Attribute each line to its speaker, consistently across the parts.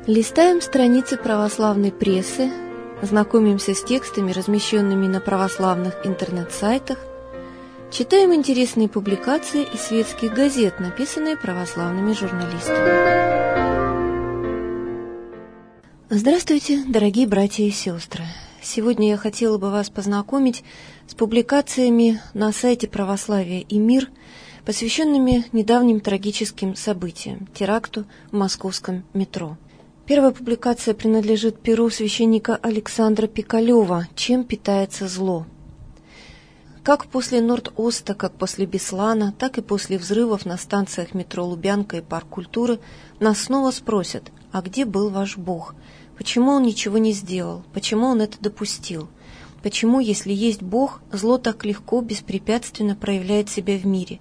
Speaker 1: Листаем страницы православной прессы, знакомимся с текстами, размещенными на православных интернет-сайтах, читаем интересные публикации из светских газет, написанные православными журналистами. Здравствуйте, дорогие братья и сестры! Сегодня я хотела бы вас познакомить с публикациями на сайте «Православие и мир», посвященными недавним трагическим событиям – теракту в московском метро. Первая публикация принадлежит перу священника Александра Пикалева «Чем питается зло?». Как после Норд-Оста, как после Беслана, так и после взрывов на станциях метро Лубянка и Парк культуры нас снова спросят: а где был ваш Бог? Почему он ничего не сделал? Почему он это допустил? Почему, если есть Бог, зло так легко, беспрепятственно проявляет себя в мире?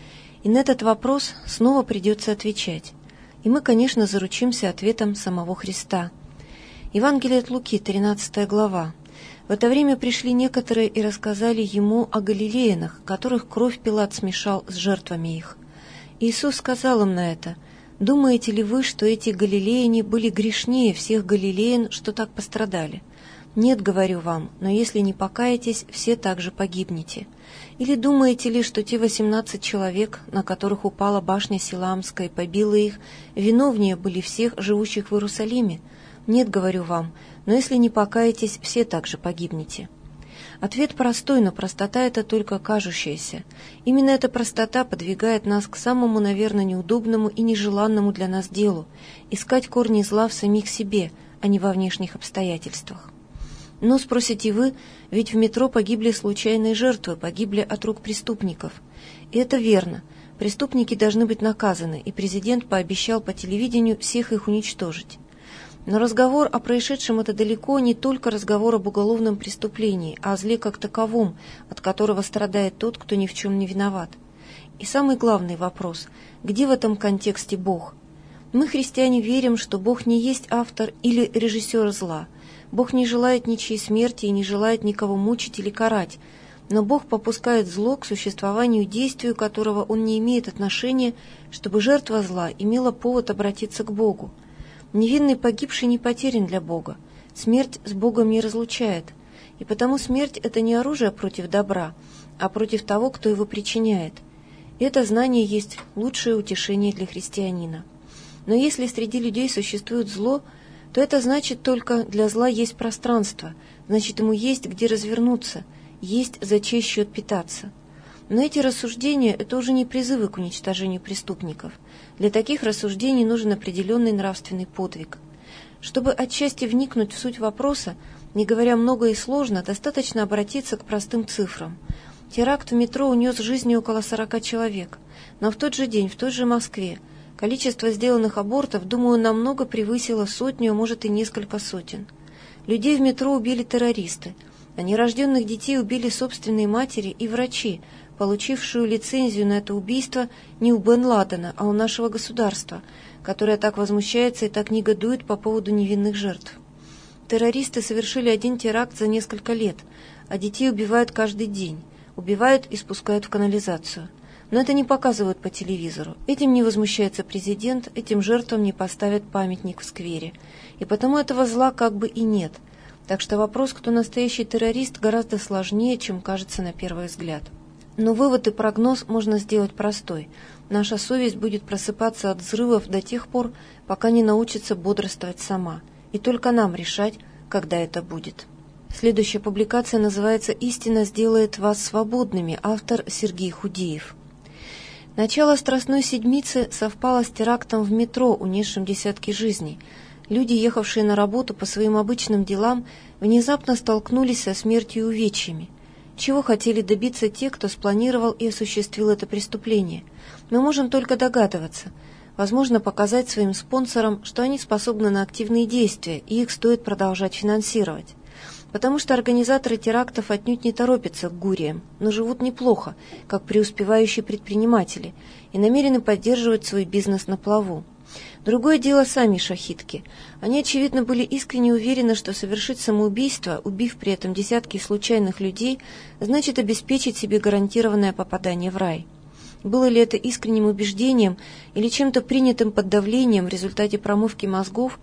Speaker 1: И на этот вопрос снова придется отвечать. И мы, конечно, заручимся ответом самого Христа. Евангелие от Луки, 13 глава. В это время пришли некоторые и рассказали ему о галилеянах, которых кровь Пилат смешал с жертвами их. Иисус сказал им на это: «Думаете ли вы, что эти галилеяне были грешнее всех галилеян, что так пострадали? Нет, говорю вам, но если не покаетесь, все также погибнете. Или думаете ли, что те 18 человек, на которых упала башня Силаамская и побила их, виновнее были всех живущих в Иерусалиме? Нет, говорю вам, но если не покаетесь, все также погибнете». Ответ простой, но простота это только кажущаяся. Именно эта простота подвигает нас к самому, наверное, неудобному и нежеланному для нас делу – искать корни зла в самих себе, а не во внешних обстоятельствах. Но, спросите вы, ведь в метро погибли случайные жертвы, погибли от рук преступников. И это верно. Преступники должны быть наказаны, и президент пообещал по телевидению всех их уничтожить. Но разговор о происшедшем – это далеко не только разговор об уголовном преступлении, а о зле как таковом, от которого страдает тот, кто ни в чем не виноват. И самый главный вопрос – где в этом контексте Бог? Мы, христиане, верим, что Бог не есть автор или режиссер зла. Бог не желает ничьей смерти и не желает никого мучить или карать, но Бог попускает зло к существованию, действию которого Он не имеет отношения, чтобы жертва зла имела повод обратиться к Богу. Невинный погибший не потерян для Бога. Смерть с Богом не разлучает. И потому смерть – это не оружие против добра, а против того, кто его причиняет. И это знание есть лучшее утешение для христианина. Но если среди людей существует зло, то это значит только для зла есть пространство, значит ему есть где развернуться, есть за чей счет питаться. Но эти рассуждения – это уже не призывы к уничтожению преступников. Для таких рассуждений нужен определенный нравственный подвиг. Чтобы отчасти вникнуть в суть вопроса, не говоря много и сложно, достаточно обратиться к простым цифрам. Теракт в метро унес жизни около 40 человек, но в тот же день, в той же Москве, количество сделанных абортов, думаю, намного превысило сотню, а может и несколько сотен. Людей в метро убили террористы, а нерожденных детей убили собственные матери и врачи, получившую лицензию на это убийство не у Бен Ладена, а у нашего государства, которое так возмущается и так негодует по поводу невинных жертв. Террористы совершили один теракт за несколько лет, а детей убивают каждый день, убивают и спускают в канализацию. Но это не показывают по телевизору. Этим не возмущается президент, этим жертвам не поставят памятник в сквере. И потому этого зла как бы и нет. Так что вопрос, кто настоящий террорист, гораздо сложнее, чем кажется на первый взгляд. Но вывод и прогноз можно сделать простой. Наша совесть будет просыпаться от взрывов до тех пор, пока не научится бодрствовать сама. И только нам решать, когда это будет. Следующая публикация называется «Истина сделает вас свободными», автор Сергей Худеев. Начало Страстной Седмицы совпало с терактом в метро, унесшим десятки жизней. Люди, ехавшие на работу по своим обычным делам, внезапно столкнулись со смертью и увечьями. Чего хотели добиться те, кто спланировал и осуществил это преступление? Мы можем только догадываться. Возможно, показать своим спонсорам, что они способны на активные действия, и их стоит продолжать финансировать. Потому что организаторы терактов отнюдь не торопятся к гуриям, но живут неплохо, как преуспевающие предприниматели, и намерены поддерживать свой бизнес на плаву. Другое дело сами шахидки. Они, очевидно, были искренне уверены, что совершить самоубийство, убив при этом десятки случайных людей, значит обеспечить себе гарантированное попадание в рай. Было ли это искренним убеждением или чем-то принятым под давлением в результате промывки мозгов,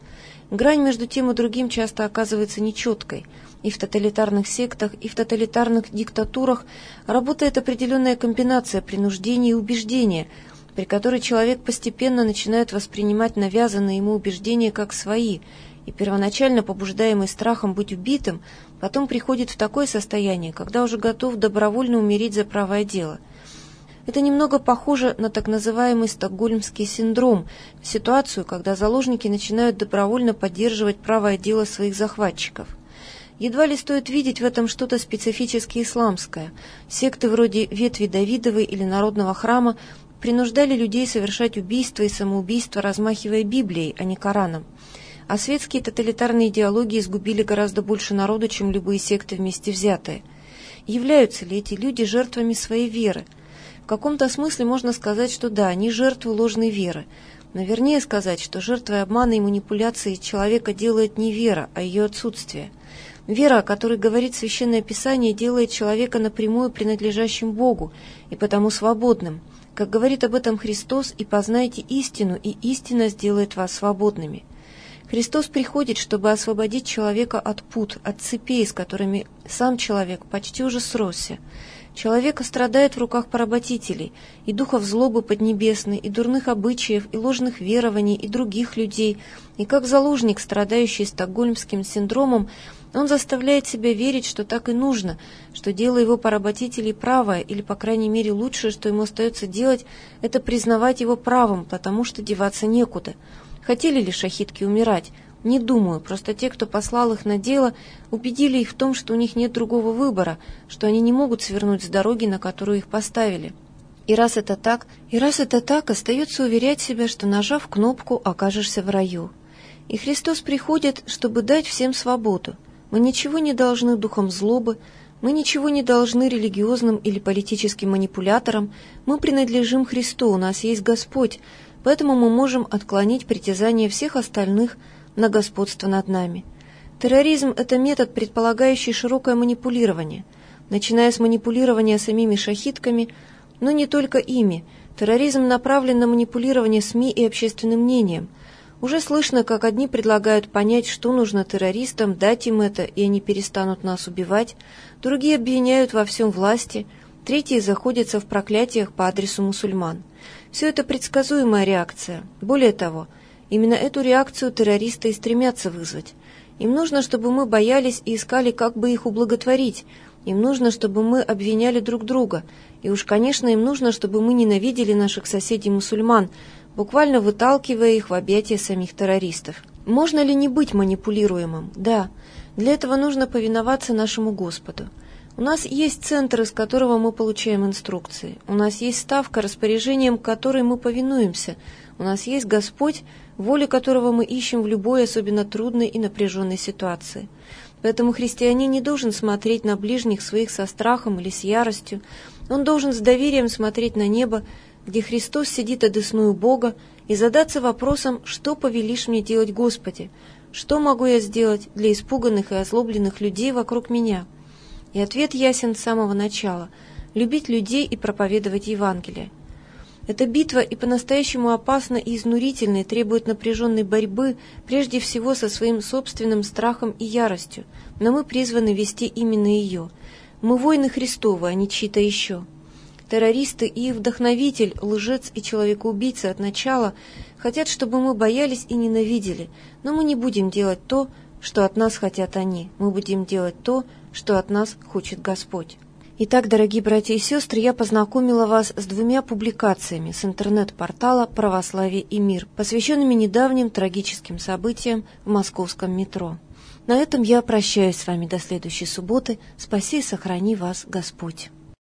Speaker 1: Грань между тем и другим часто оказывается нечеткой. И в тоталитарных сектах, и в тоталитарных диктатурах работает определенная комбинация принуждения и убеждения, при которой человек постепенно начинает воспринимать навязанные ему убеждения как свои, и первоначально побуждаемый страхом быть убитым, потом приходит в такое состояние, когда уже готов добровольно умереть за правое дело. Это немного похоже на так называемый стокгольмский синдром, ситуацию, когда заложники начинают добровольно поддерживать правое дело своих захватчиков. Едва ли стоит видеть в этом что-то специфически исламское. Секты вроде ветви Давидовой или Народного храма принуждали людей совершать убийства и самоубийства, размахивая Библией, а не Кораном. А светские тоталитарные идеологии сгубили гораздо больше народу, чем любые секты вместе взятые. Являются ли эти люди жертвами своей веры? В каком-то смысле можно сказать, что да, они жертвы ложной веры. Но вернее сказать, что жертвой обмана и манипуляции человека делает не вера, а ее отсутствие. Вера, о которой говорит Священное Писание, делает человека напрямую принадлежащим Богу и потому свободным. Как говорит об этом Христос, «И познайте истину, и истина сделает вас свободными». Христос приходит, чтобы освободить человека от пут, от цепей, с которыми сам человек почти уже сросся. Человек страдает в руках поработителей, и духов злобы поднебесной, и дурных обычаев, и ложных верований, и других людей, и как заложник, страдающий стокгольмским синдромом, он заставляет себя верить, что так и нужно, что дело его поработителей правое, или, по крайней мере, лучшее, что ему остается делать, это признавать его правым, потому что деваться некуда. Хотели ли шахидки умирать? Не думаю, просто те, кто послал их на дело, убедили их в том, что у них нет другого выбора, что они не могут свернуть с дороги, на которую их поставили. И раз это так, остается уверять себя, что, нажав кнопку, окажешься в раю. И Христос приходит, чтобы дать всем свободу. Мы ничего не должны духам злобы, мы ничего не должны религиозным или политическим манипуляторам, мы принадлежим Христу, у нас есть Господь, поэтому мы можем отклонить притязания всех остальных на господство над нами. Терроризм – это метод, предполагающий широкое манипулирование. Начиная с манипулирования самими шахидками, но не только ими, терроризм направлен на манипулирование СМИ и общественным мнением. Уже слышно, как одни предлагают понять, что нужно террористам, дать им это, и они перестанут нас убивать, другие обвиняют во всем власти, третьи заходятся в проклятиях по адресу мусульман. Все это предсказуемая реакция. Более того, именно эту реакцию террористы и стремятся вызвать. Им нужно, чтобы мы боялись и искали, как бы их ублаготворить. Им нужно, чтобы мы обвиняли друг друга. И уж, конечно, им нужно, чтобы мы ненавидели наших соседей-мусульман, буквально выталкивая их в объятия самих террористов. Можно ли не быть манипулируемым? Да. Для этого нужно повиноваться нашему Господу. У нас есть центр, из которого мы получаем инструкции. У нас есть ставка, распоряжением которой мы повинуемся. У нас есть Господь, волю которого мы ищем в любой особенно трудной и напряженной ситуации. Поэтому христианин не должен смотреть на ближних своих со страхом или с яростью. Он должен с доверием смотреть на небо, где Христос сидит одесную Бога, и задаться вопросом, что повелишь мне делать, Господи? Что могу я сделать для испуганных и озлобленных людей вокруг меня? И ответ ясен с самого начала – любить людей и проповедовать Евангелие. Эта битва и по-настоящему опасна и изнурительна, и требует напряженной борьбы, прежде всего со своим собственным страхом и яростью, но мы призваны вести именно ее. Мы воины Христовы, а не чьи-то еще. Террористы и их вдохновитель, лжец и человекоубийца от начала хотят, чтобы мы боялись и ненавидели, но мы не будем делать то, что от нас хотят они, мы будем делать то, что от нас хочет Господь. Итак, дорогие братья и сестры, я познакомила вас с 2 публикациями с интернет-портала «Православие и мир», посвященными недавним трагическим событиям в московском метро. На этом я прощаюсь с вами до следующей субботы. Спаси и сохрани вас Господь.